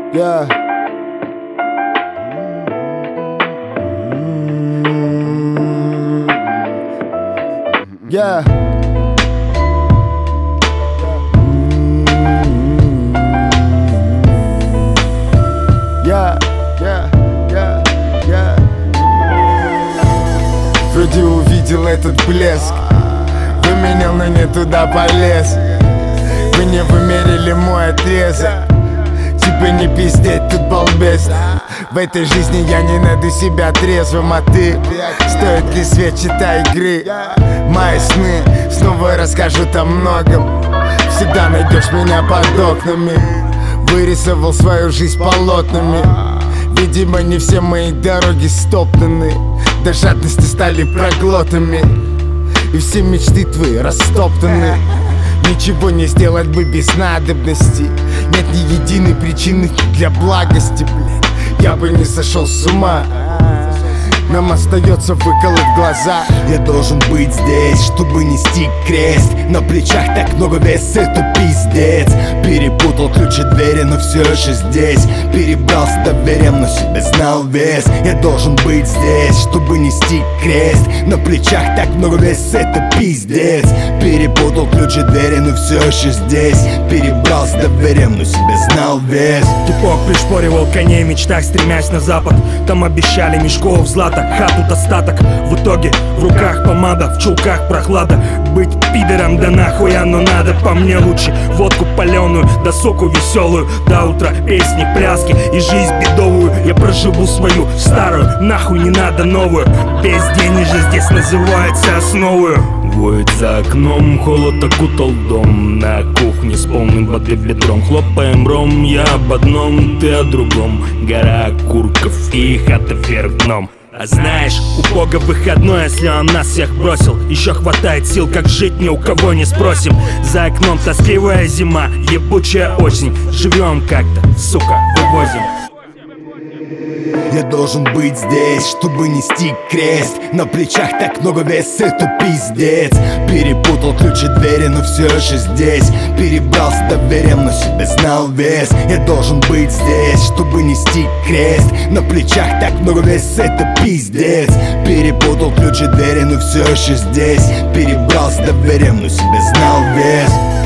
Yeah. Yeah. Yeah, yeah, yeah, yeah. Вроде увидел этот блеск, выменял, но не туда полез. Вы не вымерили мой отрезок, тебе не пиздеть, тут балбес. В этой жизни я не найду себя трезвым, а ты? Стоит ли свет, читай игры? Мои сны снова расскажут о многом. Всегда найдешь меня под окнами. Вырисовал свою жизнь полотнами. Видимо, не все мои дороги стоптаны, до жадности стали проглотами. И все мечты твои растоптаны. Ничего не сделать бы без надобности. Нет ни единой причины для благости, блядь. Я бы не сошел с ума. Нам остается выколоть глаза. Я должен быть здесь, чтобы нести крест. На плечах так много вес, это пиздец. Перепутал ключи двери, но все еще здесь. Перебрал с доверием, но себе знал вес. Я должен быть здесь, чтобы нести крест. На плечах так много вес, это пиздец. Перепутал ключи двери, но все еще здесь. Перебрал с доверием, но себе знал вес. Тупок пришпоривал коней в мечтах, стремясь на запад. Там обещали мешков злата, хату достаток. В итоге в руках помада, в чулках прохлада. Быть пидором да нахуй оно надо. По мне лучше водку паленую, да соку веселую. До утра песни, пляски и жизнь бедовую. Я проживу свою старую, нахуй не надо новую. Безденежье здесь называется основою. Воет за окном, холод окутал дом. На кухне с полным воды ведром хлопаем ром. Я об одном, ты о другом. Гора окурков и хата вверх дном. А знаешь, у Бога выходной, если он нас всех бросил. Еще хватает сил, как жить, ни у кого не спросим. За окном тоскливая зима, ебучая осень. Живем как-то, сука, вывозим. Я должен быть здесь, чтобы нести крест. На плечах так много вес, это пиздец. Перепутал ключи двери, но все еще здесь. Перебрал с доверием, но себе знал вес. Я должен быть здесь, чтобы нести крест. На плечах так много вес, это пиздец. Перепутал ключи двери, но все еще здесь. Перебрал с доверием, но себе знал вес.